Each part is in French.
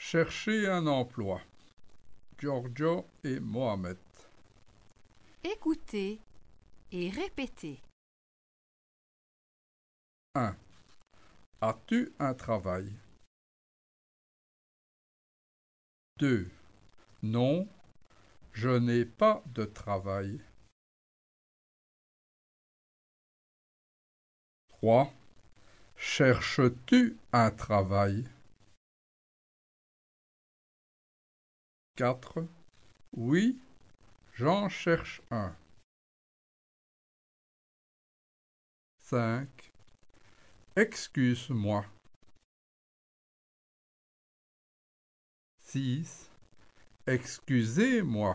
Chercher un emploi. Giorgio et Mohamed. Écoutez et répétez. 1. As-tu un travail? 2. Non, je n'ai pas de travail. 3. Cherches-tu un travail? 4. Oui, j'en cherche un. 5. Excuse-moi. 6. Excusez-moi.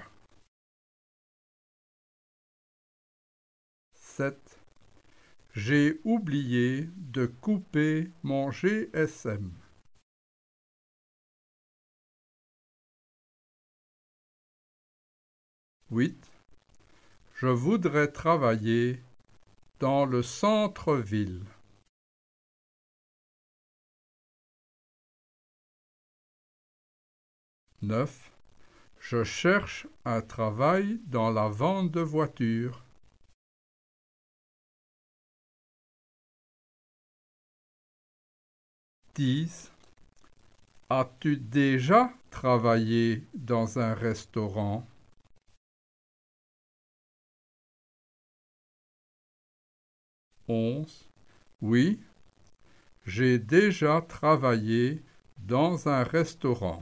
7. J'ai oublié de couper mon GSM. 8. Je voudrais travailler dans le centre-ville. 9. Je cherche un travail dans la vente de voitures. 10. As-tu déjà travaillé dans un restaurant? 11. Oui, j'ai déjà travaillé dans un restaurant.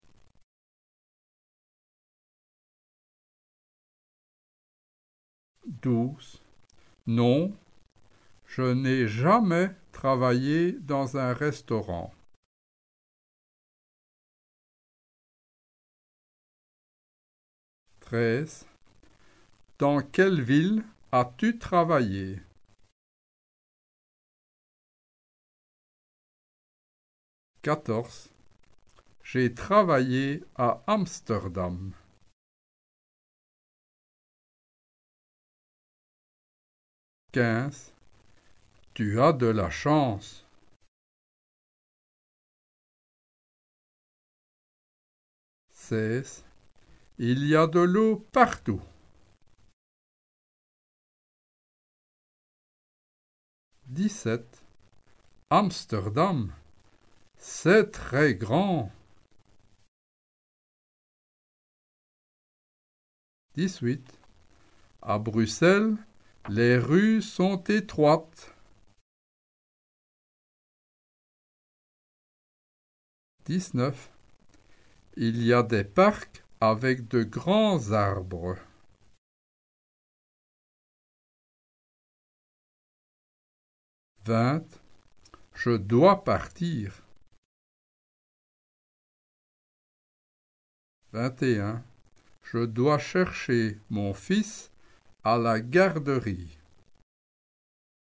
12. Non, je n'ai jamais travaillé dans un restaurant. 13. Dans quelle ville as-tu travaillé? 14. J'ai travaillé à Amsterdam. 15. Tu as de la chance. 16. Il y a de l'eau partout. 17. Amsterdam, c'est très grand. 18. À Bruxelles, les rues sont étroites. 19. Il y a des parcs avec de grands arbres. 20. Je dois partir. 21. Je dois chercher mon fils à la garderie.